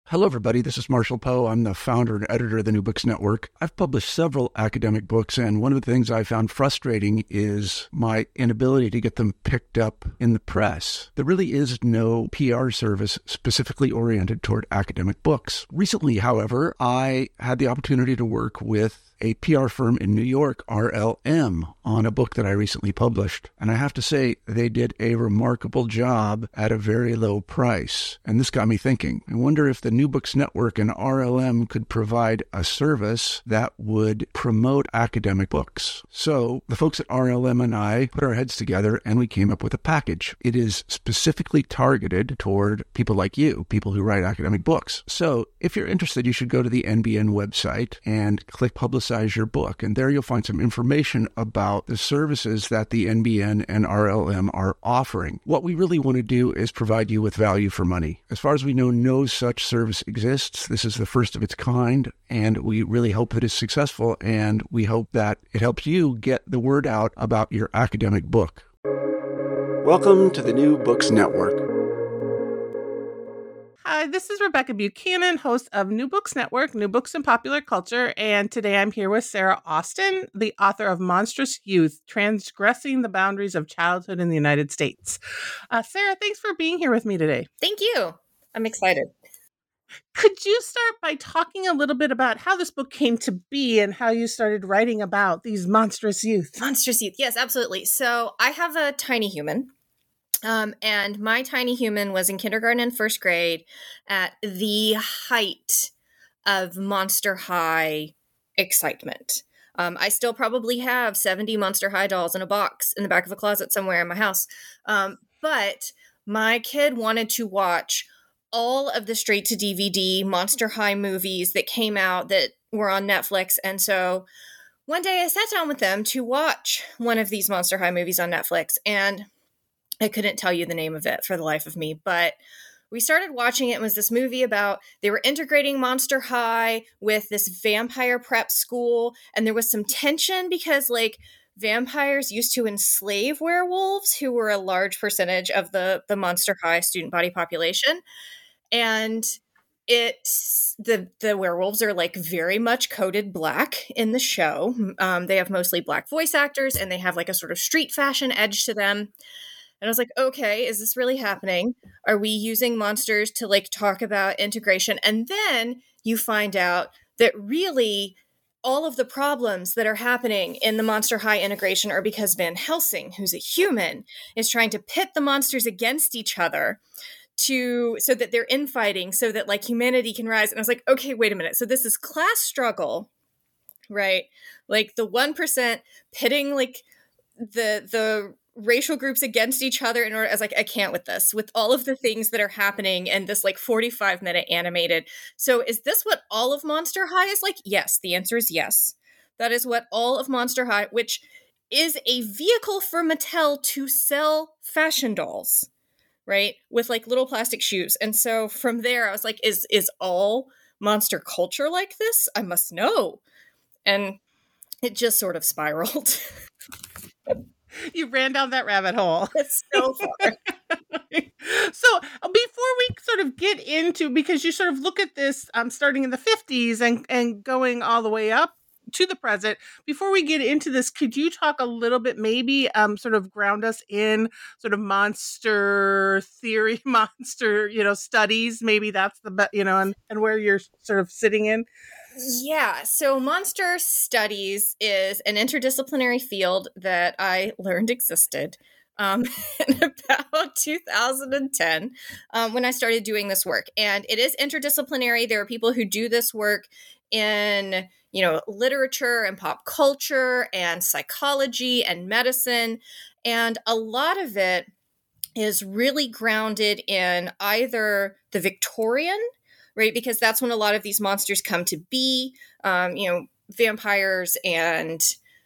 Hello, everybody. This is Marshall Poe. I'm the founder and editor of the New Books Network. I've published several academic books, and one of the things I found frustrating is my inability to get them picked up in the press. There really is no PR service specifically oriented toward academic books. Recently, however, I had the opportunity to work with a PR firm in New York, RLM, on a book that I recently published. And I have to say, they did a remarkable job at a very low price. And this got me thinking. I wonder if the New Books Network and RLM could provide a service that would promote academic books. So the folks at RLM and I put our heads together and we came up with a package. It is specifically targeted toward people like you, people who write academic books. So if you're interested, you should go to the NBN website and click Publicize Your Book. And there you'll find some information about the services that the NBN and RLM are offering. What we really want to do is provide you with value for money. As far as we know, no such service exists. This is the first of its kind, and we really hope that it's successful, and we hope that it helps you get the word out about your academic book. Welcome to the New Books Network. Hi, this is Rebecca Buchanan, host of New Books Network, New Books in Popular Culture, and today I'm here with Sarah Austin, the author of Monstrous Youth, Transgressing the Boundaries of Childhood in the United States. Sarah, thanks for being here with me today. Thank you. I'm excited. Could you start by talking a little bit about how this book came to be and how you started writing about these monstrous youth? Monstrous youth. Yes, absolutely. So I have a tiny human. And my tiny human was in kindergarten and first grade at the height of Monster High excitement. I still probably have 70 Monster High dolls in a box in the back of a closet somewhere in my house. But my kid wanted to watch all of the straight to DVD Monster High movies that came out that were on Netflix. And so one day I sat down with them to watch one of these Monster High movies on Netflix, and I couldn't tell you the name of it for the life of me, but we started watching it. It was this movie about, they were integrating Monster High with this vampire prep school. And there was some tension because vampires used to enslave werewolves who were a large percentage of the Monster High student body population. And the werewolves are very much coded black in the show. They have mostly black voice actors and they have a sort of street fashion edge to them. And I was like, okay, is this really happening? Are we using monsters to talk about integration? And then you find out that really all of the problems that are happening in the Monster High integration are because Van Helsing, who's a human, is trying to pit the monsters against each other so that they're infighting, so that humanity can rise. And I was like, okay, wait a minute. So this is class struggle, right? The 1% pitting the racial groups against each other in order. I was like, I can't with this, with all of the things that are happening in this 45-minute animated. So is this what all of Monster High is like? Yes. The answer is yes. That is what all of Monster High, which is a vehicle for Mattel to sell fashion dolls, right? With little plastic shoes. And so from there I was like, is all monster culture like this? I must know. And it just sort of spiraled. You ran down that rabbit hole. It's so far. So before we sort of get into, because you sort of look at this starting in the 50s and going all the way up to the present, before we get into this, could you talk a little bit, maybe sort of ground us in sort of monster theory, monster, studies, maybe that's the, and where you're sort of sitting in? Yeah, so monster studies is an interdisciplinary field that I learned existed in about 2010 when I started doing this work. And it is interdisciplinary. There are people who do this work in, literature and pop culture and psychology and medicine. And a lot of it is really grounded in either the Victorian, right? Because that's when a lot of these monsters come to be, vampires and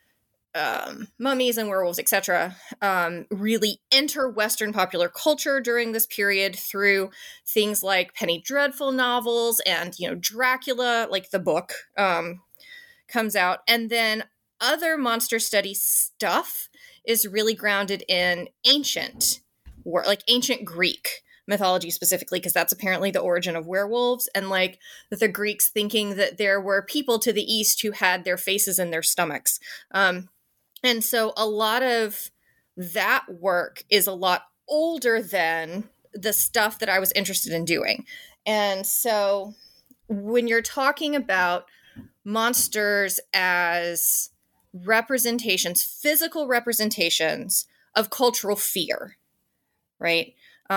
mummies and werewolves, etc., really enter Western popular culture during this period through things like Penny Dreadful novels and, Dracula, the book, comes out. And then other monster study stuff is really grounded in ancient Greek mythology specifically, because that's apparently the origin of werewolves, and like the Greeks thinking that there were people to the east who had their faces in their stomachs. And so a lot of that work is a lot older than the stuff that I was interested in doing. And so when you're talking about monsters as representations, physical representations of cultural fear, right?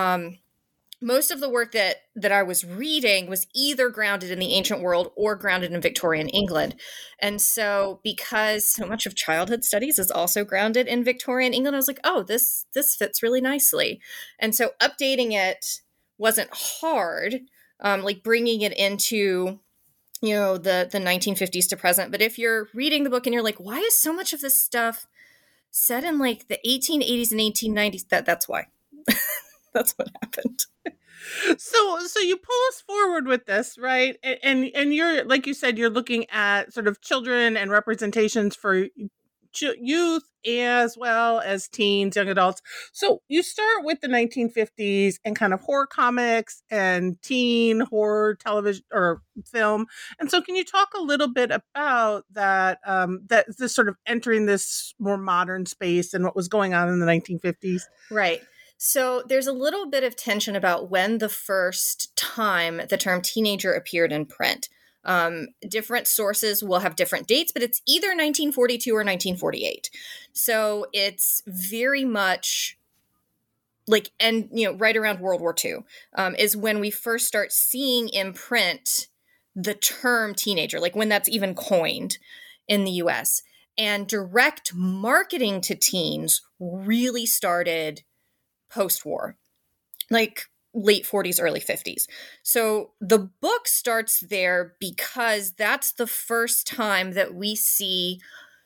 Most of the work that I was reading was either grounded in the ancient world or grounded in Victorian England. And so because so much of childhood studies is also grounded in Victorian England, I was like, oh, this fits really nicely. And so updating it wasn't hard, like bringing it into, you know, the 1950s to present. But if you're reading the book and you're like, why is so much of this stuff set in like the 1880s and 1890s? That's why. That's what happened. So you pull us forward with this, right? And you're, like you said, you're looking at sort of children and representations for youth as well as teens, young adults. So you start with the 1950s and kind of horror comics and teen horror television or film. And so can you talk a little bit about that, that this sort of entering this more modern space and what was going on in the 1950s? Right. So there's a little bit of tension about when the first time the term teenager appeared in print. Different sources will have different dates, but it's either 1942 or 1948. So it's very much like, and, you know, right around World War II is when we first start seeing in print the term teenager, like when that's even coined in the US. And direct marketing to teens really started post-war, like late 40s, early 50s. So the book starts there because that's the first time that we see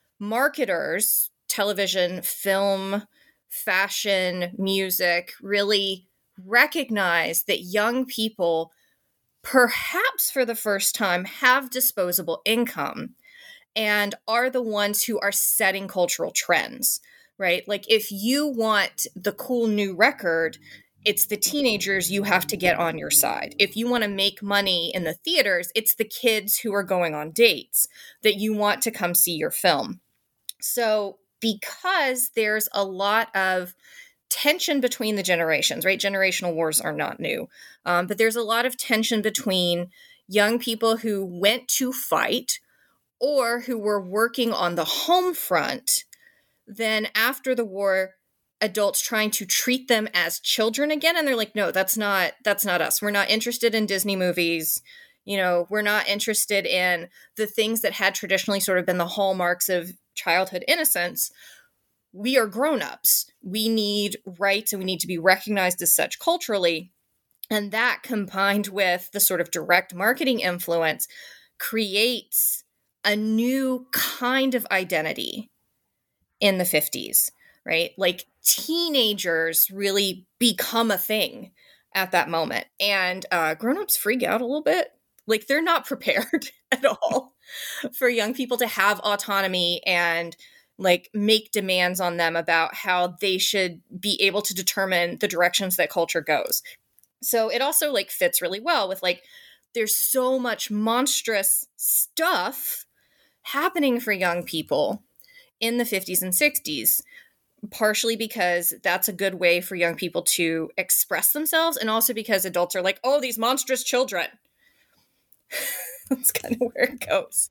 marketers, television, film, fashion, music, really recognize that young people, perhaps for the first time, have disposable income and are the ones who are setting cultural trends. Right? Like if you want the cool new record, it's the teenagers you have to get on your side. If you want to make money in the theaters, it's the kids who are going on dates that you want to come see your film. So because there's a lot of tension between the generations, right? Generational wars are not new. But there's a lot of tension between young people who went to fight or who were working on the home front. Then after the war, adults trying to treat them as children again. And they're like, no, that's not us. We're not interested in Disney movies. You know, we're not interested in the things that had traditionally sort of been the hallmarks of childhood innocence. We are grown-ups. We need rights and we need to be recognized as such culturally. And that combined with the sort of direct marketing influence creates a new kind of identity in the 50s, right? Like teenagers really become a thing at that moment. And grown-ups freak out a little bit. Like they're not prepared at all for young people to have autonomy and like make demands on them about how they should be able to determine the directions that culture goes. So it also like fits really well with like, there's so much monstrous stuff happening for young people in the 50s and 60s, partially because that's a good way for young people to express themselves, and also because adults are like, oh, these monstrous children. That's kind of where it goes.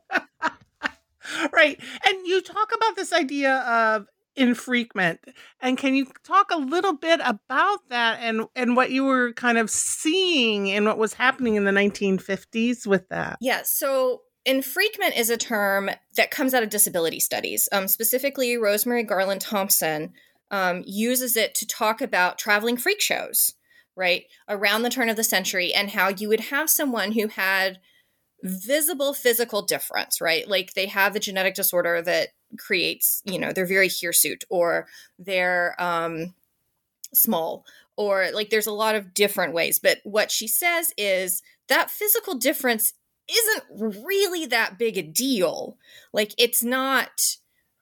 Right. And you talk about this idea of infrequent. And can you talk a little bit about that and what you were kind of seeing and what was happening in the 1950s with that? Yeah. So infrequent is a term that comes out of disability studies. Specifically, Rosemary Garland Thompson uses it to talk about traveling freak shows, right, around the turn of the century, and how you would have someone who had visible physical difference, right? Like they have a genetic disorder that creates, you know, they're very hirsute, or they're small, or like there's a lot of different ways. But what she says is that physical difference isn't really that big a deal. Like it's not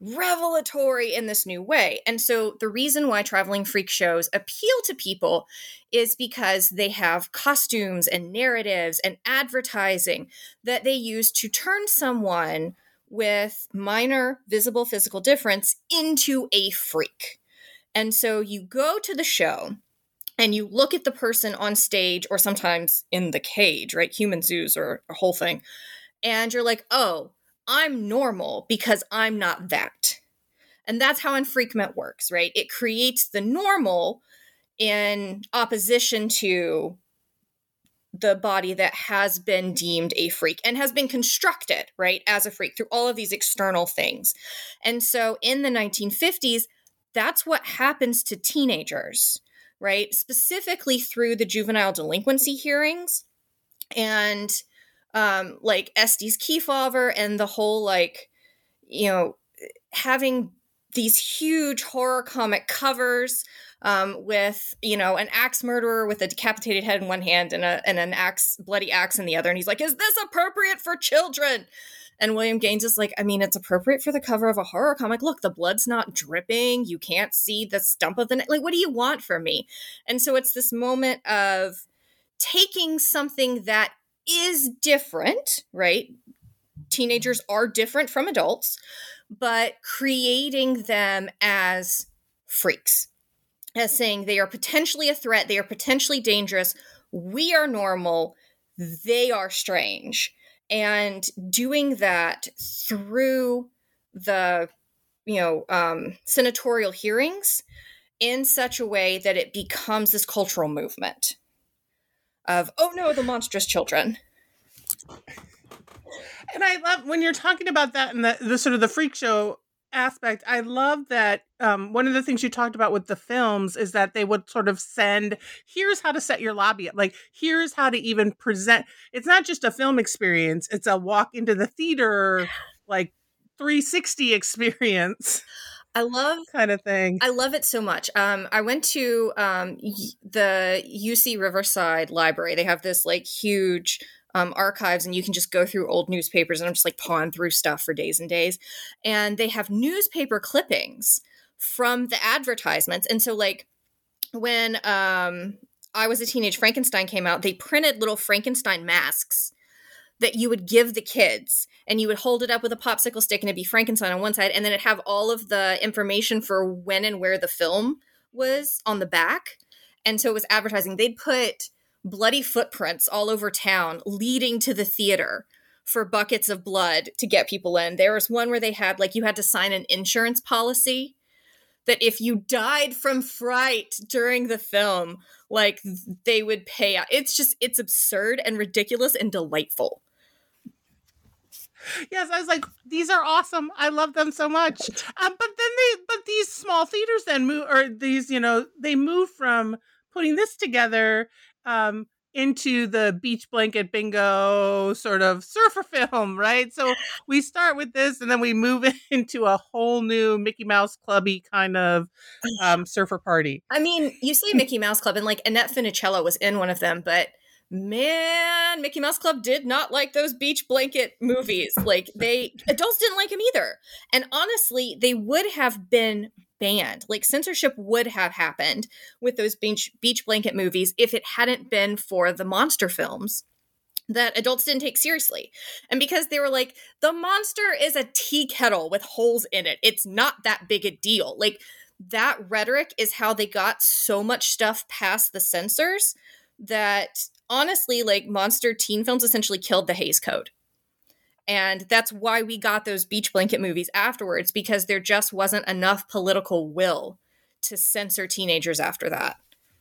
revelatory in this new way. And so the reason why traveling freak shows appeal to people is because they have costumes and narratives and advertising that they use to turn someone with minor visible physical difference into a freak. And so you go to the show and you look at the person on stage or sometimes in the cage, right? Human zoos or a whole thing. And you're like, oh, I'm normal because I'm not that. And that's how Enfreakment works, right? It creates the normal in opposition to the body that has been deemed a freak and has been constructed, right, as a freak through all of these external things. And so in the 1950s, that's what happens to teenagers, right? Specifically through the juvenile delinquency hearings and like Estes Kefauver and the whole, like, you know, having these huge horror comic covers with, you know, an axe murderer with a decapitated head in one hand and an bloody axe in the other. And he's like, is this appropriate for children? And William Gaines is like, I mean, it's appropriate for the cover of a horror comic. Look, the blood's not dripping. You can't see the stump of the neck. Like, what do you want from me? And so it's this moment of taking something that is different, right? Teenagers are different from adults, but creating them as freaks, as saying they are potentially a threat, they are potentially dangerous, we are normal, they are strange. And doing that through the, you know, senatorial hearings in such a way that it becomes this cultural movement of, oh no, the monstrous children. And I love when you're talking about that and the sort of the freak show aspect. I love that one of the things you talked about with the films is that they would sort of send, here's how to set your lobby up. Like, here's how to even present. It's not just a film experience. It's a walk into the theater, like 360 experience. I love kind of thing. I love it so much. I went to the UC Riverside Library. They have this like huge archives, and you can just go through old newspapers, and I'm just like pawing through stuff for days and days. And they have newspaper clippings from the advertisements. And so like when I was a teenage, Frankenstein came out, they printed little Frankenstein masks that you would give the kids, and you would hold it up with a popsicle stick and it'd be Frankenstein on one side, and then it'd have all of the information for when and where the film was on the back. And so it was advertising. They'd put bloody footprints all over town leading to the theater for buckets of blood to get people in. There was one where they had, like, you had to sign an insurance policy that if you died from fright during the film, like, they would pay out. It's absurd and ridiculous and delightful. Yes, I was like, these are awesome. I love them so much. But these small theaters then move, or these, you know, they move from putting this together into the beach blanket bingo sort of surfer film, right? So we start with this, and then we move into a whole new Mickey Mouse Clubby kind of surfer party. I mean, you say Mickey Mouse Club, and like Annette Funicello was in one of them, but man, Mickey Mouse Club did not like those beach blanket movies. Like, adults didn't like them either. And honestly, they would have been banned. Like, censorship would have happened with those beach blanket movies if it hadn't been for the monster films that adults didn't take seriously. And because they were like, the monster is a tea kettle with holes in it. It's not that big a deal. Like, that rhetoric is how they got so much stuff past the censors that honestly, like, monster teen films essentially killed the Hays Code. And that's why we got those beach blanket movies afterwards, because there just wasn't enough political will to censor teenagers after that.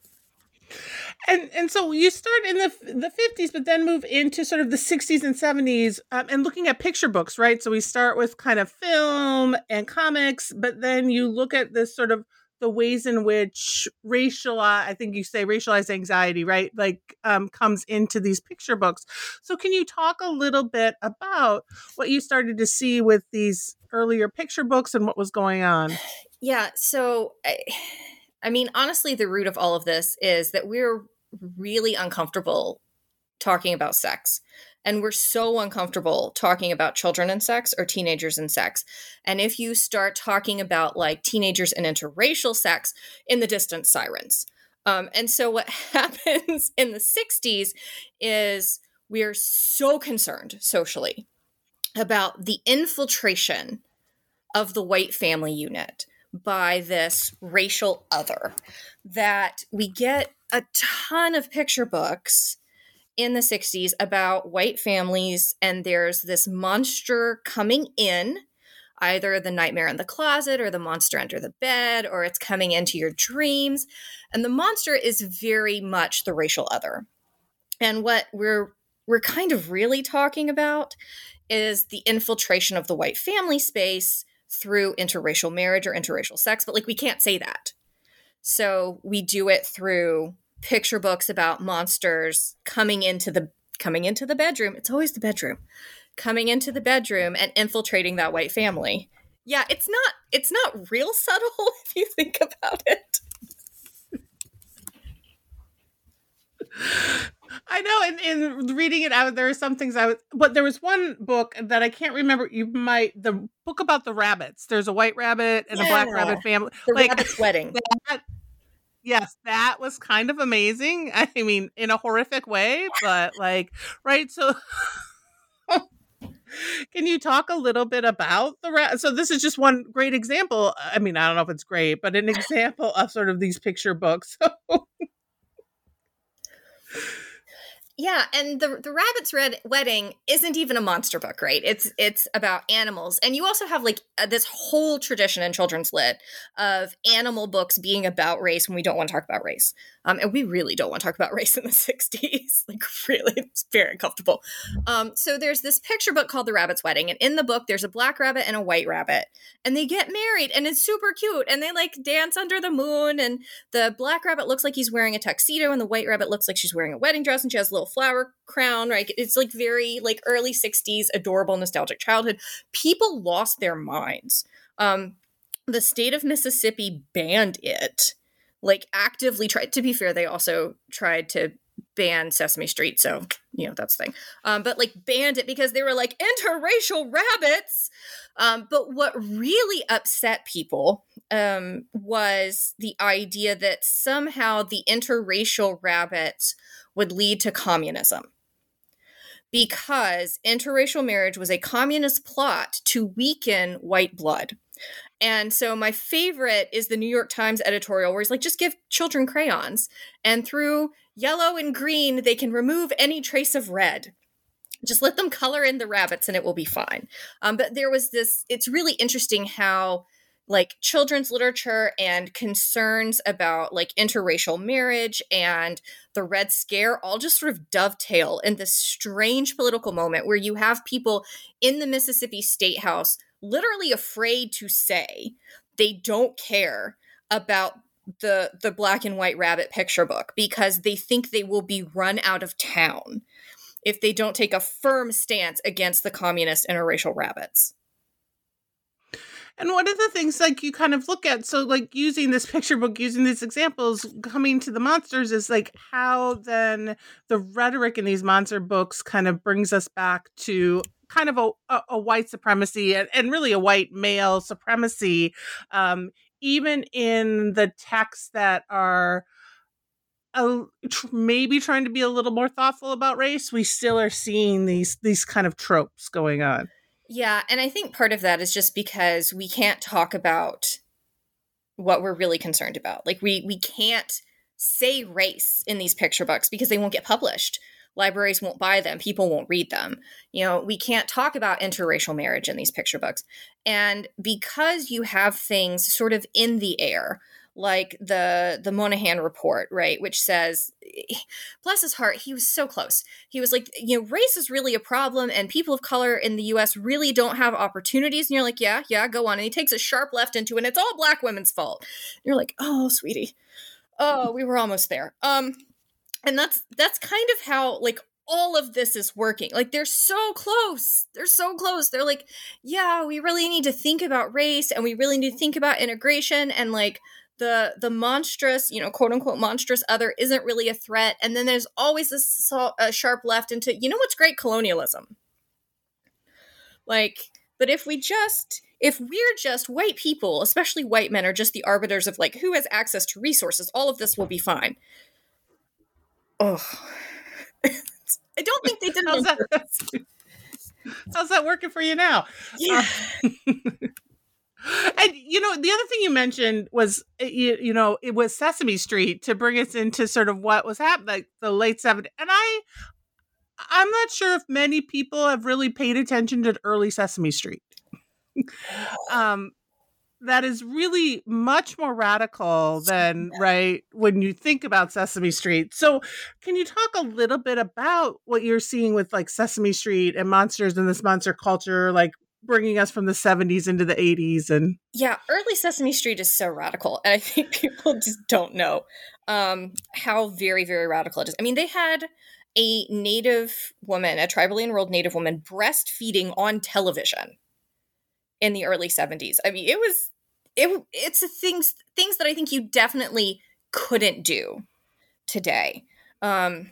And so you start in the 50s, but then move into sort of the 60s and 70s and looking at picture books, right? So we start with kind of film and comics, but then you look at this sort of the ways in which I think you say racialized anxiety, right? Like comes into these picture books. So can you talk a little bit about what you started to see with these earlier picture books and what was going on? Yeah. So, I mean, honestly, the root of all of this is that we're really uncomfortable talking about sex. And we're so uncomfortable talking about children and sex or teenagers and sex. And if you start talking about like teenagers and interracial sex, in the distance, sirens. And so what happens in the 60s is we are so concerned socially about the infiltration of the white family unit by this racial other that we get a ton of picture books in the 60s about white families, and there's this monster coming in, either the nightmare in the closet or the monster under the bed, or it's coming into your dreams. And the monster is very much the racial other. And what we're kind of really talking about is the infiltration of the white family space through interracial marriage or interracial sex, but like we can't say that. So we do it through picture books about monsters coming into the bedroom. It's always the bedroom. Coming into the bedroom and infiltrating that white family. Yeah, it's not real subtle if you think about it. I know, in reading it out, there are some things but there was one book that I can't remember. The book about the rabbits. There's a white rabbit and a black rabbit family. The Rabbit's Wedding. Yes, that was kind of amazing. I mean, in a horrific way, but like, right. So can you talk a little bit about so this is just one great example. I mean, I don't know if it's great, but an example of sort of these picture books. Yeah, and the Rabbit's Wedding isn't even a monster book, right? It's about animals. And you also have like this whole tradition in children's lit of animal books being about race when we don't want to talk about race. And we really don't want to talk about race in the 60s. Like really, it's very uncomfortable. So there's this picture book called The Rabbit's Wedding. And in the book, there's a black rabbit and a white rabbit. And they get married and it's super cute. And they like dance under the moon. And the black rabbit looks like he's wearing a tuxedo. And the white rabbit looks like she's wearing a wedding dress. And she has a little flower crown, right? It's like very like early 60s, adorable, nostalgic childhood. People lost their minds. The state of Mississippi banned it, like actively tried. To be fair, they also tried to ban Sesame Street. So, you know, that's the thing. But like banned it because they were like interracial rabbits. But what really upset people was the idea that somehow the interracial rabbits would lead to communism. Because interracial marriage was a communist plot to weaken white blood. And so my favorite is the New York Times editorial where he's like, just give children crayons. And through yellow and green, they can remove any trace of red. Just let them color in the rabbits and it will be fine. But there was this, it's really interesting how like children's literature and concerns about like interracial marriage and the Red Scare all just sort of dovetail in this strange political moment where you have people in the Mississippi State House literally afraid to say they don't care about the black and white rabbit picture book because they think they will be run out of town if they don't take a firm stance against the communist interracial rabbits. And one of the things like you kind of look at, so like using this picture book, using these examples, coming to the monsters is like how then the rhetoric in these monster books kind of brings us back to kind of a white supremacy and really a white male supremacy, even in the texts that are maybe trying to be a little more thoughtful about race. We still are seeing these kind of tropes going on. Yeah, and I think part of that is just because we can't talk about what we're really concerned about. Like we can't say race in these picture books because they won't get published. Libraries won't buy them. People won't read them. You know, we can't talk about interracial marriage in these picture books. And because you have things sort of in the air, like the Moynihan report, right, which says, bless his heart, he was so close. He was like, you know, race is really a problem and people of color in the U.S. really don't have opportunities. And you're like, yeah, go on. And he takes a sharp left into it, and it's all black women's fault. And you're like, oh, sweetie. Oh, we were almost there. And that's kind of how, like, all of this is working. Like, they're so close. They're so close. They're like, yeah, we really need to think about race and we really need to think about integration. And, like, the monstrous, quote unquote monstrous other isn't really a threat. And then there's always this sharp left into, what's great? Colonialism. Like, but if we're just white people, especially white men, are just the arbiters of like who has access to resources, all of this will be fine. Oh, I don't think they did it. How's that working for you now? Yeah. And the other thing you mentioned was it was Sesame Street, to bring us into sort of what was happening, like the late 70s. And I'm not sure if many people have really paid attention to early Sesame Street. That is really much more radical than, right, when you think about Sesame Street. So can you talk a little bit about what you're seeing with like Sesame Street and monsters and this monster culture, like bringing us from the 70s into the 80s? And yeah, early Sesame Street is so radical. And I think people just don't know how very, very radical it is. I mean, they had a Native woman, a tribally enrolled Native woman, breastfeeding on television in the early 70s. I mean, it's a things that I think you definitely couldn't do today. And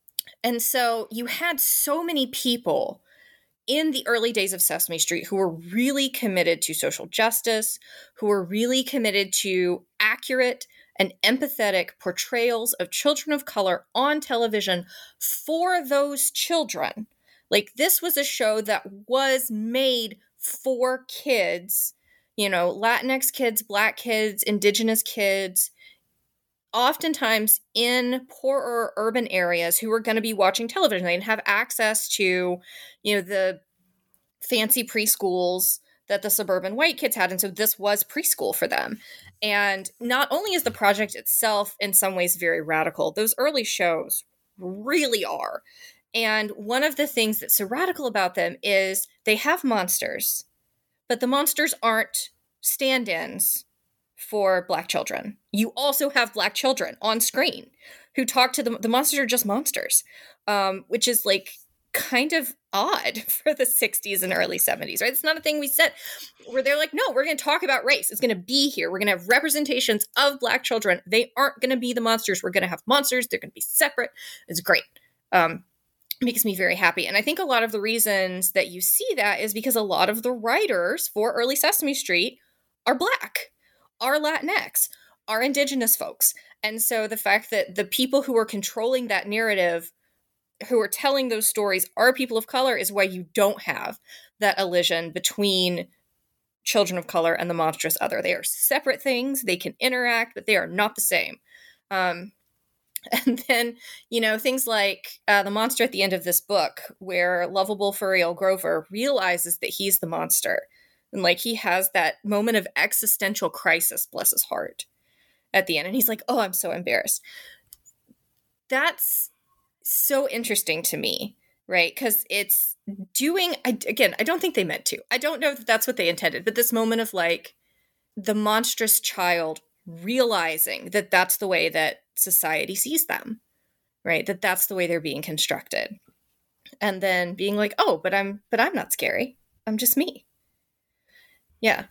so you had so many people in the early days of Sesame Street who were really committed to social justice, who were really committed to accurate and empathetic portrayals of children of color on television for those children. Like, this was a show that was made for kids, Latinx kids, Black kids, Indigenous kids, oftentimes in poorer urban areas who were going to be watching television. They didn't have access to, the fancy preschools that the suburban white kids had. And so this was preschool for them. And not only is the project itself in some ways very radical, those early shows really are. And one of the things that's so radical about them is they have monsters, but the monsters aren't stand-ins for Black children. You also have Black children on screen who talk to the monsters are just monsters, which is like kind of odd for the 60s and early 70s, right? It's not a thing we said where they're like, no, we're going to talk about race. It's going to be here. We're going to have representations of Black children. They aren't going to be the monsters. We're going to have monsters. They're going to be separate. It's great. Makes me very happy. And I think a lot of the reasons that you see that is because a lot of the writers for early Sesame Street are Black, are Latinx, are Indigenous folks. And so the fact that the people who are controlling that narrative, who are telling those stories, are people of color is why you don't have that elision between children of color and the monstrous other. They are separate things. They can interact, but they are not the same. And then, things like the monster at the end of this book, where lovable Furiel Grover realizes that he's the monster. And like, he has that moment of existential crisis, bless his heart, at the end. And he's like, oh, I'm so embarrassed. That's so interesting to me, right? Because it's doing, I don't think they meant to. I don't know that that's what they intended. But this moment of like the monstrous child realizing that that's the way that society sees them, right? That's the way they're being constructed. And then being like, oh, but I'm not scary. I'm just me. Yeah.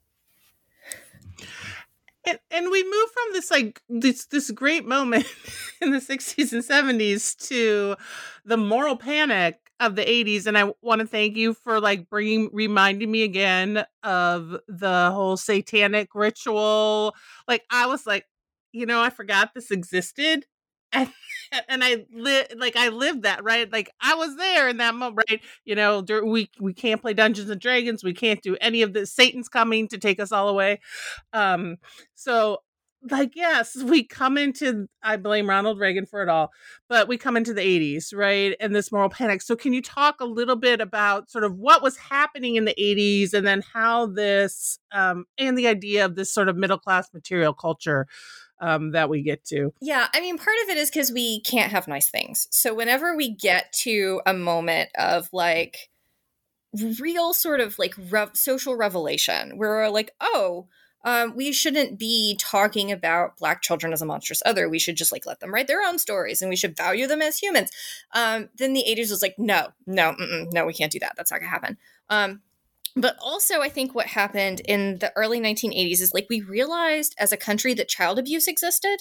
And we move from this like this great moment in the 60s and 70s to the moral panic of the 80s. And I want to thank you for like reminding me again of the whole satanic ritual. Like, I was like, I forgot this existed. And I lived that, right? Like, I was there in that moment, right? We can't play Dungeons and Dragons. We can't do any of this. Satan's coming to take us all away. So like, yes, we come into, I blame Ronald Reagan for it all, but we come into the 80s, right? And this moral panic. So can you talk a little bit about sort of what was happening in the 80s and then how this, and the idea of this sort of middle-class material culture that we get to? Yeah, I mean, part of it is because we can't have nice things. So whenever we get to a moment of like real sort of like social revelation, where we're like, oh, we shouldn't be talking about Black children as a monstrous other. We should just like let them write their own stories and we should value them as humans. Then the 80s was like, no, we can't do that. That's not gonna happen. But also, I think what happened in the early 1980s is like we realized as a country that child abuse existed.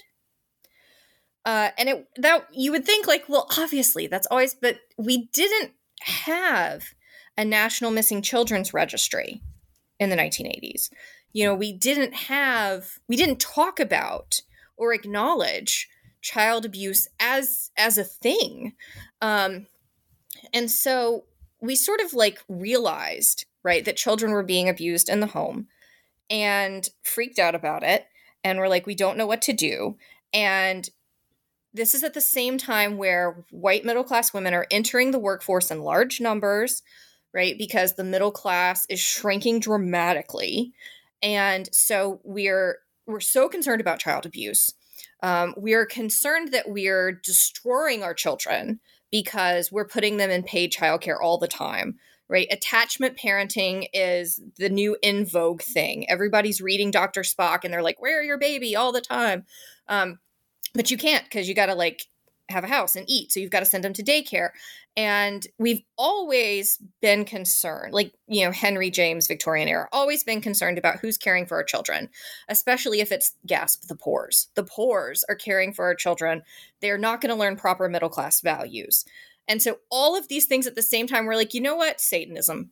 And that you would think like, well, obviously that's always, but we didn't have a national missing children's registry in the 1980s. We didn't talk about or acknowledge child abuse as a thing. And so we sort of like realized, right, that children were being abused in the home and freaked out about it. And we're like, we don't know what to do. And this is at the same time where white middle class women are entering the workforce in large numbers, right? Because the middle class is shrinking dramatically. And so we're so concerned about child abuse. We are concerned that we're destroying our children because we're putting them in paid childcare all the time, right? Attachment parenting is the new in vogue thing. Everybody's reading Dr. Spock and they're like, where are your baby all the time? But you can't because you got to like have a house and eat. So you've got to send them to daycare. And we've always been concerned, like, Henry James, Victorian era, always been concerned about who's caring for our children, especially if it's, gasp, the poors. The poors are caring for our children. They're not going to learn proper middle class values. And so all of these things at the same time, we're like, you know what? Satanism.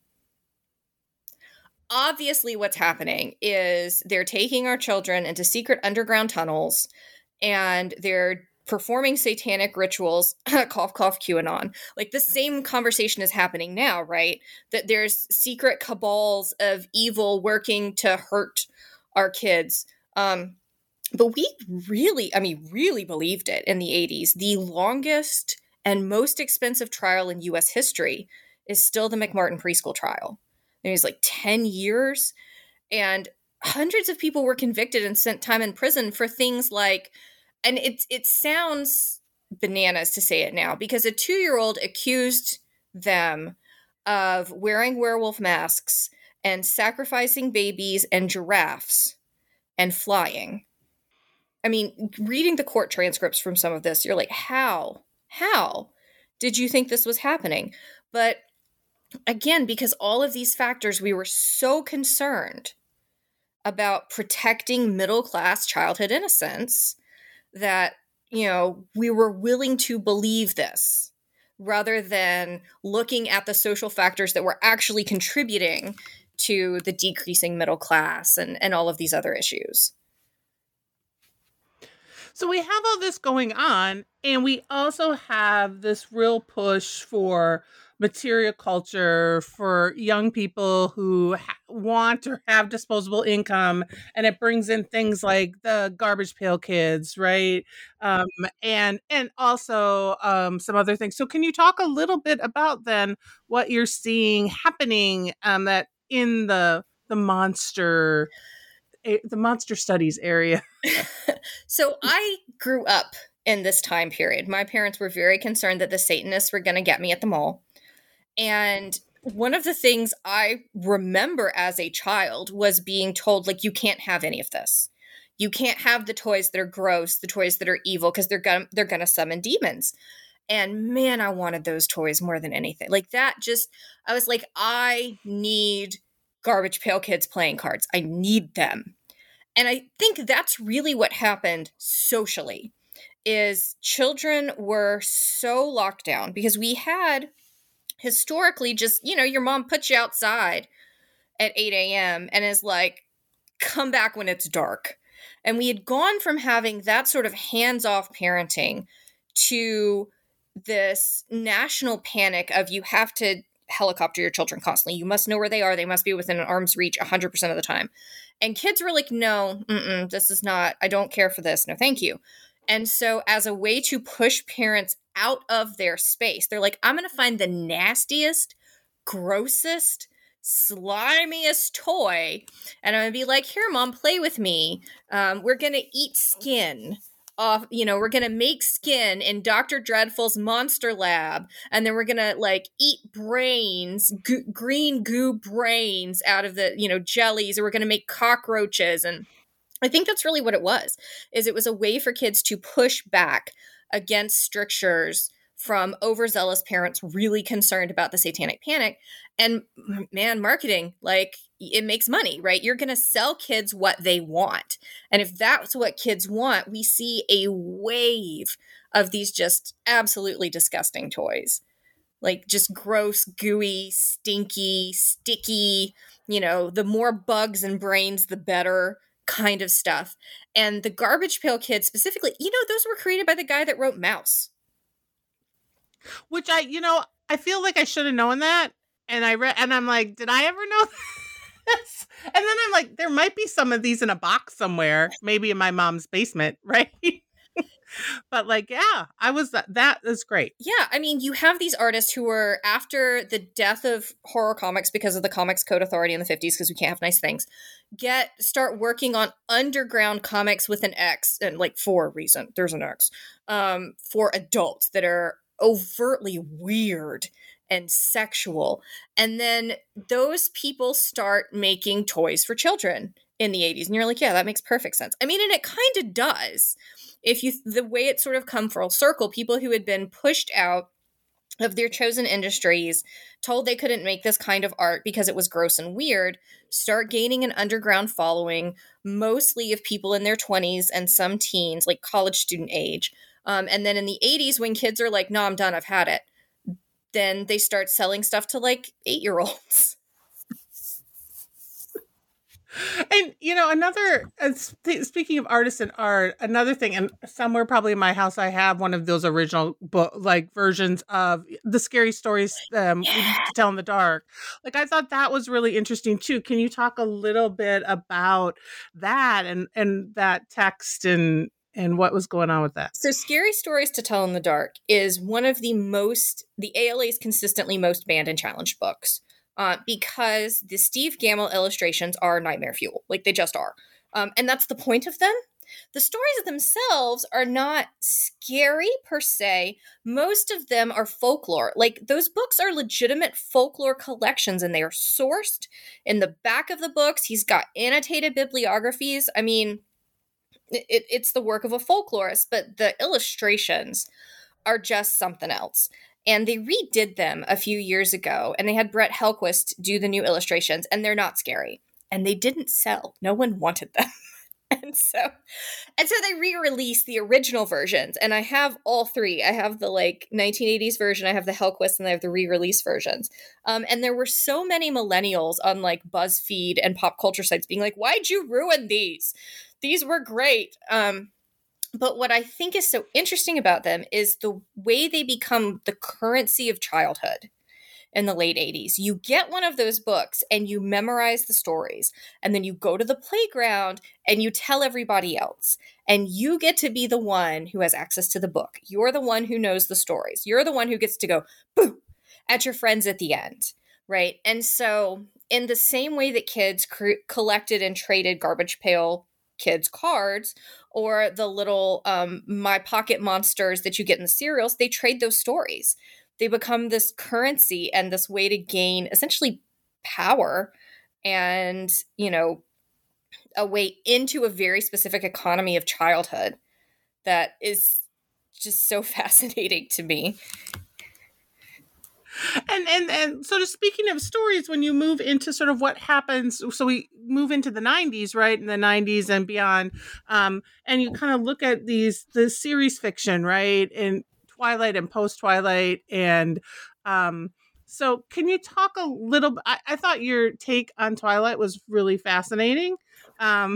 Obviously, what's happening is they're taking our children into secret underground tunnels and they're performing satanic rituals, cough, cough, QAnon. Like the same conversation is happening now, right? That there's secret cabals of evil working to hurt our kids. But we really believed it in the 80s. The longest and most expensive trial in U.S. history is still the McMartin preschool trial. It was like 10 years. And hundreds of people were convicted and spent time in prison for things like, and it sounds bananas to say it now, because a 2-year-old accused them of wearing werewolf masks and sacrificing babies and giraffes and flying. I mean, reading the court transcripts from some of this, you're like, how did you think this was happening? But again, because all of these factors, we were so concerned about protecting middle-class childhood innocence that, we were willing to believe this rather than looking at the social factors that were actually contributing to the decreasing middle class and all of these other issues. So we have all this going on, and we also have this real push for material culture for young people who want or have disposable income, and it brings in things like the Garbage Pail Kids, right? And also some other things. So can you talk a little bit about then what you're seeing happening that in the monster studies area? So I grew up in this time period. My parents were very concerned that the Satanists were going to get me at the mall. And one of the things I remember as a child was being told, like, you can't have any of this. You can't have the toys that are gross, the toys that are evil, because they're gonna summon demons. And man, I wanted those toys more than anything. Like that I was like, I need Garbage Pail Kids playing cards. I need them. And I think that's really what happened socially, is children were so locked down because we had historically just, your mom puts you outside at 8 a.m. and is like, come back when it's dark. And we had gone from having that sort of hands-off parenting to this national panic of you have to helicopter your children constantly. You must know where they are. They must be within an arm's reach 100% of the time. And kids were like, no, this is not, I don't care for this. No, thank you. And so as a way to push parents out of their space, they're like, I'm going to find the nastiest, grossest, slimiest toy. And I'm going to be like, here, mom, play with me. We're going to eat skin off, we're going to make skin in Dr. Dreadful's monster lab. And then we're going to like eat brains, green goo brains out of the, jellies. Or we're going to make cockroaches. And I think that's really what it was a way for kids to push back against strictures from overzealous parents really concerned about the satanic panic. And man, marketing, like, it makes money, right? You're going to sell kids what they want. And if that's what kids want, we see a wave of these just absolutely disgusting toys. Like, just gross, gooey, stinky, sticky, the more bugs and brains, the better kind of stuff. And the Garbage Pail Kids specifically, those were created by the guy that wrote Mouse. Which I feel like I should have known that. And I read, and I'm like, did I ever know this? And then I'm like, there might be some of these in a box somewhere, maybe in my mom's basement, right? But like, yeah, that is great. Yeah, I mean, you have these artists who were, after the death of horror comics because of the Comics Code Authority in the 50s, because we can't have nice things, start working on underground comics with an X, and like, for a reason, there's an X, for adults that are overtly weird and sexual. And then those people start making toys for children in the 80s. And you're like, yeah, that makes perfect sense. I mean, and it kind of does. The way it sort of come full circle, people who had been pushed out of their chosen industries, told they couldn't make this kind of art because it was gross and weird, start gaining an underground following, mostly of people in their 20s and some teens, like college student age. And then in the 80s, when kids are like, no, I'm done, I've had it, then they start selling stuff to like 8-year-olds. And, speaking of artists and art, another thing, and somewhere probably in my house, I have one of those original versions of the scary stories we used to tell in the dark. Like, I thought that was really interesting too. Can you talk a little bit about that and that text and what was going on with that? So Scary Stories to Tell in the Dark is one of the ALA's consistently most banned and challenged books. Because the Steve Gamble illustrations are nightmare fuel. Like, they just are. And that's the point of them. The stories themselves are not scary per se. Most of them are folklore. Like, those books are legitimate folklore collections, and they are sourced. In the back of the books, he's got annotated bibliographies. I mean, it's the work of a folklorist, but the illustrations are just something else. And they redid them a few years ago, and they had Brett Helquist do the new illustrations, and they're not scary. And they didn't sell. No one wanted them. And so they re-released the original versions, and I have all three. I have the 1980s version, I have the Helquist, and I have the re-release versions. And there were so many millennials on BuzzFeed and pop culture sites being like, "Why'd you ruin these? These were great." But what I think is so interesting about them is the way they become the currency of childhood in the late 80s. You get one of those books and you memorize the stories, and then you go to the playground and you tell everybody else. And you get to be the one who has access to the book. You're the one who knows the stories. You're the one who gets to go, boo, at your friends at the end, right? And so in the same way that kids collected and traded Garbage Pail Kids cards, or the little My Pocket Monsters that you get in the cereals, they trade those stories. They become this currency and this way to gain essentially power and, a way into a very specific economy of childhood that is just so fascinating to me. And sort of speaking of stories, when you move into sort of what happens, so we move into the 90s, right? In the 90s and beyond. And you kind of look at the series fiction, right? In Twilight and post-Twilight. And so can you talk a little, I thought your take on Twilight was really fascinating. And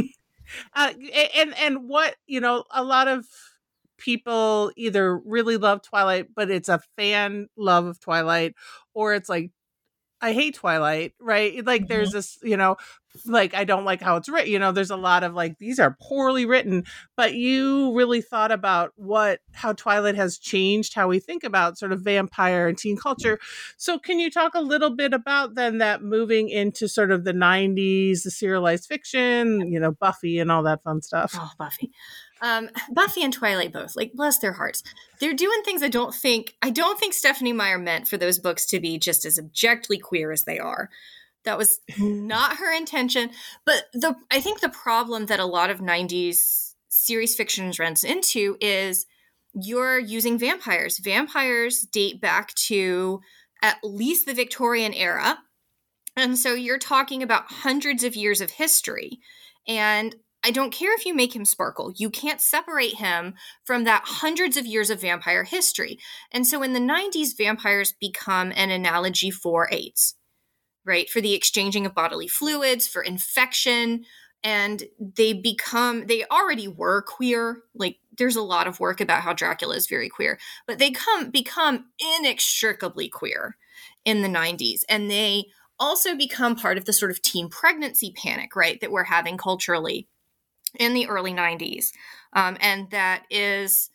what, a lot of people either really love Twilight, but it's a fan love of Twilight, or it's like, I hate Twilight, right? Like, there's this, I don't like how it's written. There's a lot of these are poorly written, but you really thought about how Twilight has changed how we think about sort of vampire and teen culture. So can you talk a little bit about then that moving into sort of the 90s, the serialized fiction, Buffy and all that fun stuff? Oh, Buffy. Buffy and Twilight both, bless their hearts. They're doing things I don't think Stephenie Meyer meant for those books to be just as abjectly queer as they are. That was not her intention. But I think the problem that a lot of 90s series fiction runs into is you're using vampires. Vampires date back to at least the Victorian era. And so you're talking about hundreds of years of history. And I don't care if you make him sparkle. You can't separate him from that hundreds of years of vampire history. And so in the 90s, vampires become an analogy for AIDS, right? For the exchanging of bodily fluids, for infection. And they already were queer. Like, there's a lot of work about how Dracula is very queer, but they become inextricably queer in the 90s. And they also become part of the sort of teen pregnancy panic, right, that we're having culturally in the early 90s. And that is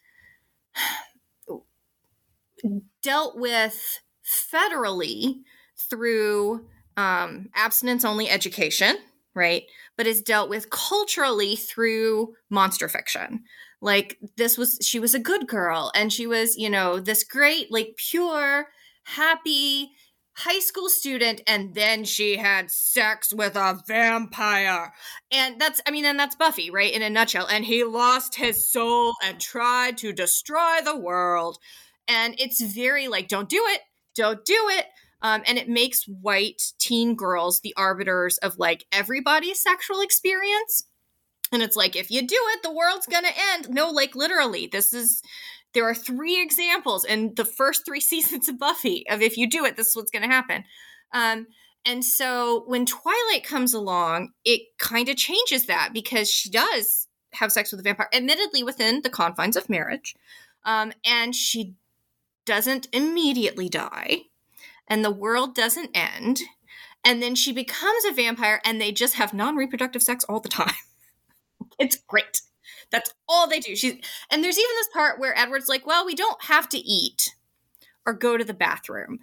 dealt with federally through abstinence-only education, right? But is dealt with culturally through monster fiction. Like, she was a good girl, and she was, this great, like, pure, happy high school student, and then she had sex with a vampire. And that's Buffy, right? In a nutshell. And he lost his soul and tried to destroy the world. And it's very like, don't do it. Don't do it. And it makes white teen girls the arbiters of like everybody's sexual experience. And it's like, if you do it, the world's going to end. No, like literally, there are 3 examples in the first 3 seasons of Buffy of if you do it, this is what's going to happen. And so when Twilight comes along, it kind of changes that, because she does have sex with a vampire, admittedly within the confines of marriage. And she doesn't immediately die. And the world doesn't end. And then she becomes a vampire, and they just have non-reproductive sex all the time. It's great. That's all they do. And there's even this part where Edward's like, well, we don't have to eat or go to the bathroom,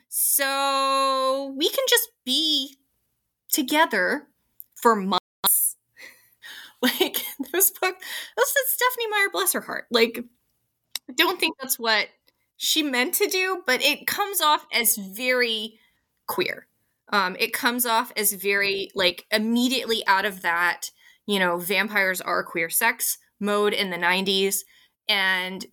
so we can just be together for months. Like, those books, that's Stephenie Meyer, bless her heart. Like, I don't think that's what she meant to do, but it comes off as very queer. It comes off as very, like, immediately out of that, vampires are queer sex mode in the 90s, and,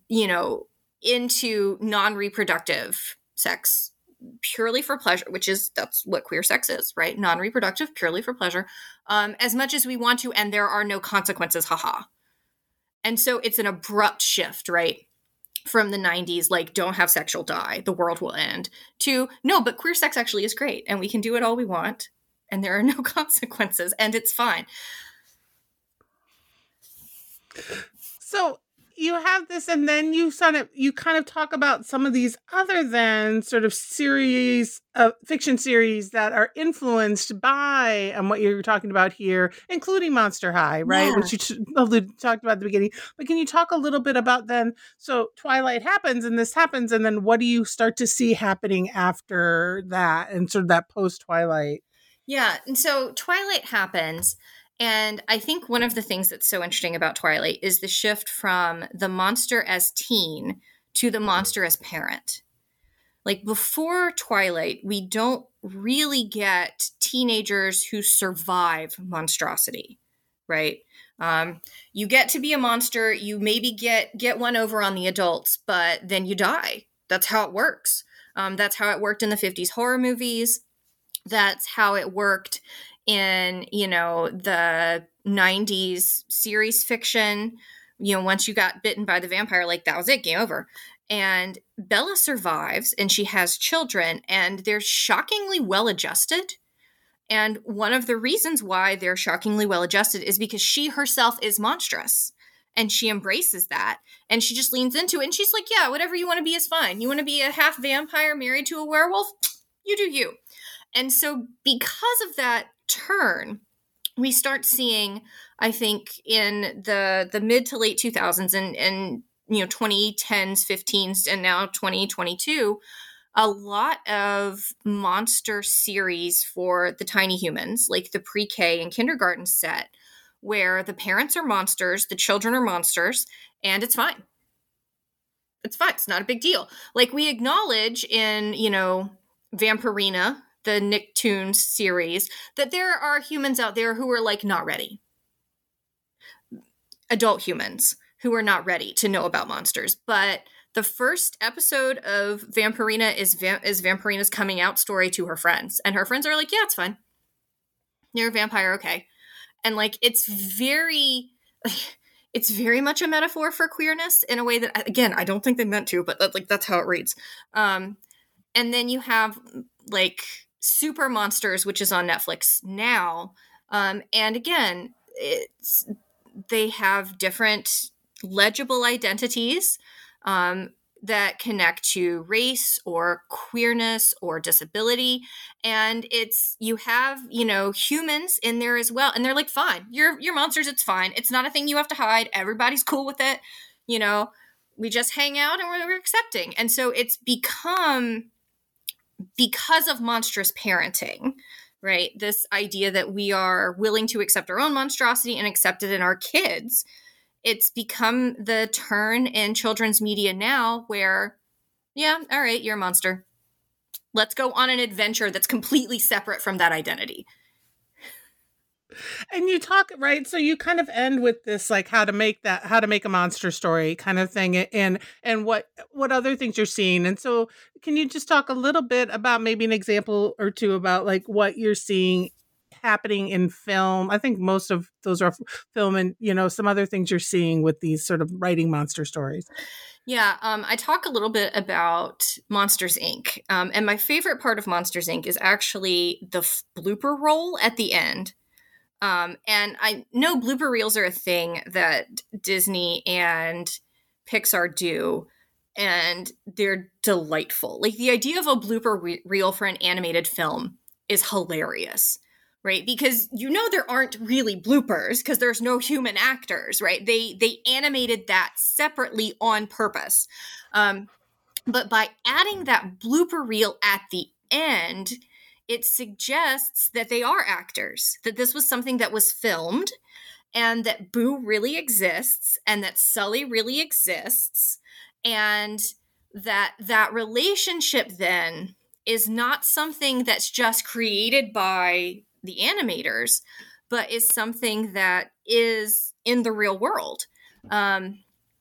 into non-reproductive sex purely for pleasure, that's what queer sex is, right? Non-reproductive, purely for pleasure, as much as we want to, and there are no consequences, haha. And so it's an abrupt shift, right? From the 90s, like, don't have sex, you'll die, the world will end, to, no, but queer sex actually is great, and we can do it all we want, and there are no consequences, and it's fine. So you have this, and then you kind of talk about some of these other than sort of fiction series that are influenced by what you're talking about here, including Monster High, right? Yeah. Which you talked about at the beginning. But can you talk a little bit about then? So Twilight happens, and this happens, and then what do you start to see happening after that, and sort of that post-Twilight? Yeah, and so Twilight happens. And I think one of the things that's so interesting about Twilight is the shift from the monster as teen to the monster as parent. Like, before Twilight, we don't really get teenagers who survive monstrosity, right? You get to be a monster, you maybe get one over on the adults, but then you die. That's how it works. That's how it worked in the 50s horror movies. That's how it worked in, the 90s series fiction. Once you got bitten by the vampire, like, that was it, game over. And Bella survives, and she has children, and they're shockingly well-adjusted. And one of the reasons why they're shockingly well-adjusted is because she herself is monstrous, and she embraces that, and she just leans into it, and she's like, yeah, whatever you want to be is fine. You want to be a half vampire married to a werewolf? You do you. And so because of that turn, we start seeing, I think, in the mid to late 2000s and 2010s, 15s, and now 2022, a lot of monster series for the tiny humans, like the pre-K and kindergarten set, where the parents are monsters, the children are monsters, and it's fine. It's fine. It's not a big deal. Like, we acknowledge in, Vampirina, the Nicktoons series, that there are humans out there who are, like, not ready. Adult humans who are not ready to know about monsters. But the first episode of Vampirina is Vampirina's coming out story to her friends. And her friends are like, yeah, it's fine. You're a vampire, okay. And like, it's very much a metaphor for queerness in a way that, again, I don't think they meant to, but that's how it reads. And then you have like Super Monsters, which is on Netflix now. And again, they have different legible identities that connect to race or queerness or disability. And you have, humans in there as well. And they're like, fine, you're monsters. It's fine. It's not a thing you have to hide. Everybody's cool with it. We just hang out and we're accepting. And so it's become, because of monstrous parenting, right? This idea that we are willing to accept our own monstrosity and accept it in our kids. It's become the turn in children's media now where, yeah, all right, you're a monster. Let's go on an adventure that's completely separate from that identity. And you talk, right? So you kind of end with this, like how to make a monster story kind of thing, and what other things you're seeing. And so can you just talk a little bit about maybe an example or two about like what you're seeing happening in film? I think most of those are film, and some other things you're seeing with these sort of writing monster stories. Yeah, I talk a little bit about Monsters, Inc. And my favorite part of Monsters, Inc. is actually the blooper roll at the end. And I know blooper reels are a thing that Disney and Pixar do, and they're delightful. Like, the idea of a blooper reel for an animated film is hilarious, right? Because there aren't really bloopers because there's no human actors, right? They animated that separately on purpose. But by adding that blooper reel at the end, it suggests that they are actors, that this was something that was filmed, and that Boo really exists, and that Sully really exists, and that relationship then is not something that's just created by the animators, but is something that is in the real world. And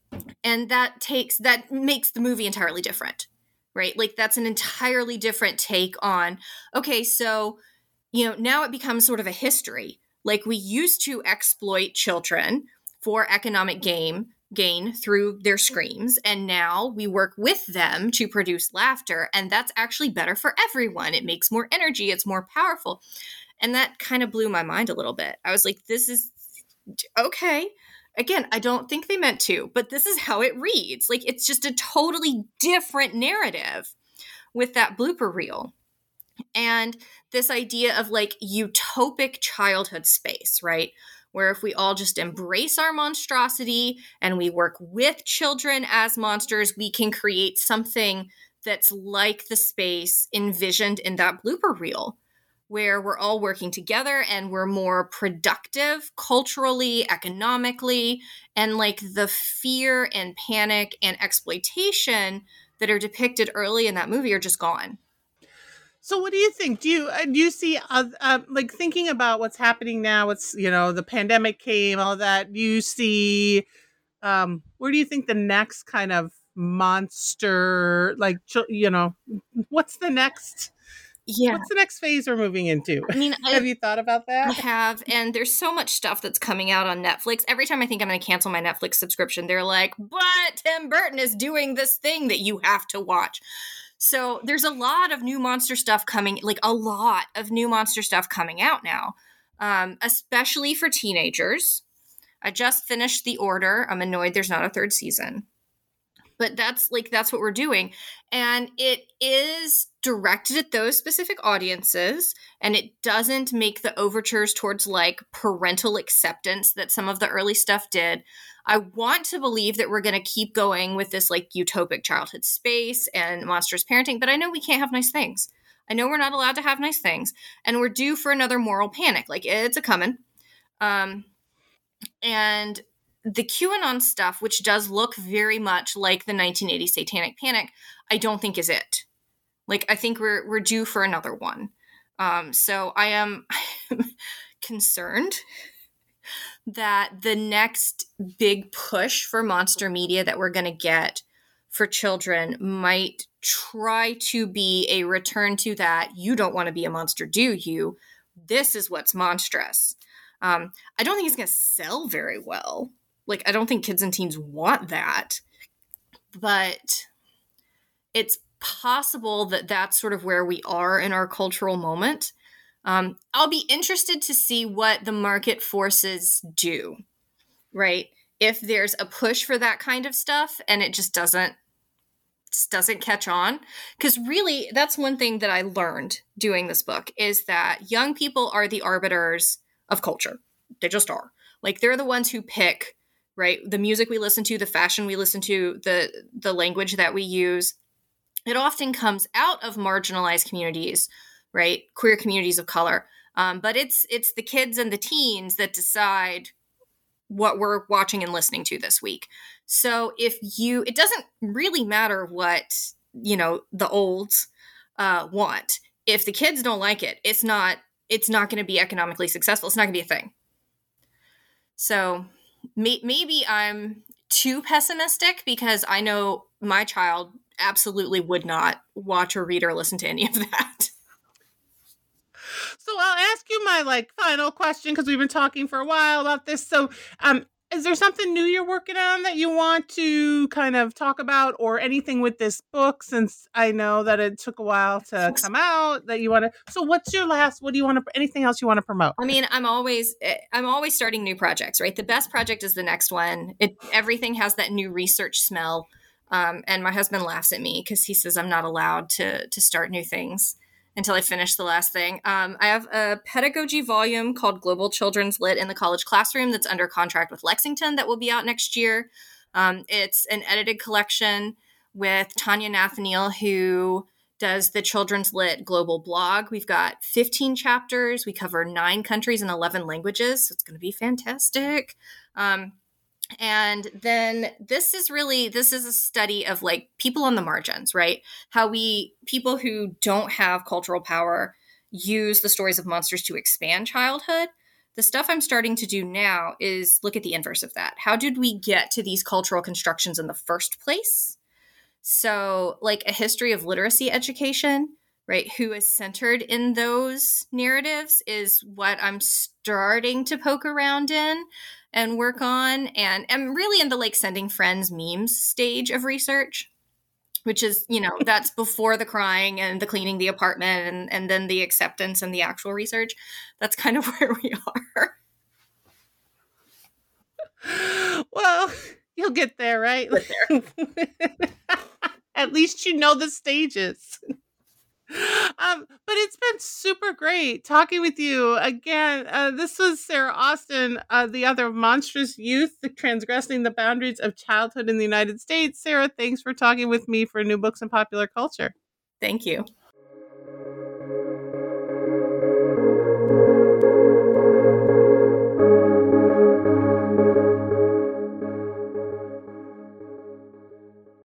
that makes the movie entirely different. Right? Like, that's an entirely different take on, okay, so, now it becomes sort of a history. Like, we used to exploit children for economic gain through their screams, and now we work with them to produce laughter, and that's actually better for everyone. It makes more energy. It's more powerful. And that kind of blew my mind a little bit. I was like, this is okay. Again, I don't think they meant to, but this is how it reads. Like, it's just a totally different narrative with that blooper reel. And this idea of like utopic childhood space, right? Where if we all just embrace our monstrosity and we work with children as monsters, we can create something that's like the space envisioned in that blooper reel, where we're all working together and we're more productive culturally, economically, and like the fear and panic and exploitation that are depicted early in that movie are just gone. So what do you think? Do you see, like, thinking about what's happening now, it's, the pandemic came, all that, do you see, where do you think the next kind of monster, like, what's the next... Yeah. What's the next phase we're moving into? I mean, have you thought about that? I have, and there's so much stuff that's coming out on Netflix. Every time I think I'm going to cancel my Netflix subscription, they're like, but Tim Burton is doing this thing that you have to watch. So there's a lot of new monster stuff coming, like a lot of new monster stuff coming out now, especially for teenagers. I just finished The Order. I'm annoyed there's not a third season. But that's what we're doing. And it is directed at those specific audiences, and it doesn't make the overtures towards like parental acceptance that some of the early stuff did. I want to believe that we're going to keep going with this like utopic childhood space and monstrous parenting, but I know we can't have nice things. I know we're not allowed to have nice things, and we're due for another moral panic. Like, it's a coming. And the QAnon stuff, which does look very much like the 1980 Satanic Panic, I don't think is it. Like, I think we're due for another one. So I am concerned that the next big push for monster media that we're going to get for children might try to be a return to that. You don't want to be a monster, do you? This is what's monstrous. I don't think it's going to sell very well. Like, I don't think kids and teens want that, but it's possible that that's sort of where we are in our cultural moment. I'll be interested to see what the market forces do, right? If there's a push for that kind of stuff and it just doesn't catch on. Because really, that's one thing that I learned doing this book is that young people are the arbiters of culture. They just are. Like, they're the ones who pick, right? The music we listen to, the fashion we listen to, the language that we use. It often comes out of marginalized communities, right? Queer communities of color. But it's the kids and the teens that decide what we're watching and listening to this week. So it doesn't really matter what, the olds want. If the kids don't like it, it's not going to be economically successful. It's not going to be a thing. So maybe I'm too pessimistic because I know my child absolutely would not watch or read or listen to any of that. So I'll ask you my final question because we've been talking for a while about this. So is there something new you're working on that you want to kind of talk about or anything with this book, since I know that it took a while to come out, that you want to, so what's your last, what do you want to, anything else you want to promote? I mean, I'm always starting new projects, right? The best project is the next one. Everything has that new research smell. And my husband laughs at me because he says I'm not allowed to start new things until I finish the last thing. I have a pedagogy volume called Global Children's Lit in the College Classroom that's under contract with Lexington that will be out next year. It's an edited collection with Tanya Nathaniel, who does the Children's Lit global blog. We've got 15 chapters. We cover 9 countries and 11 languages. So it's going to be fantastic. And then this is a study of people on the margins, right? How people who don't have cultural power use the stories of monsters to expand childhood. The stuff I'm starting to do now is look at the inverse of that. How did we get to these cultural constructions in the first place? So a history of literacy education, right? Who is centered in those narratives is what I'm starting to poke around in and work on. And I'm really in the sending friends memes stage of research, which is, that's before the crying and the cleaning the apartment and then the acceptance and the actual research. That's kind of where we are. Well, you'll get there, right? Get there. At least you know the stages. But it's been super great talking with you again. This was Sarah Austin, the author of Monstrous Youth, Transgressing the Boundaries of Childhood in the United States. Sarah, thanks for talking with me for New Books in Popular Culture. Thank you.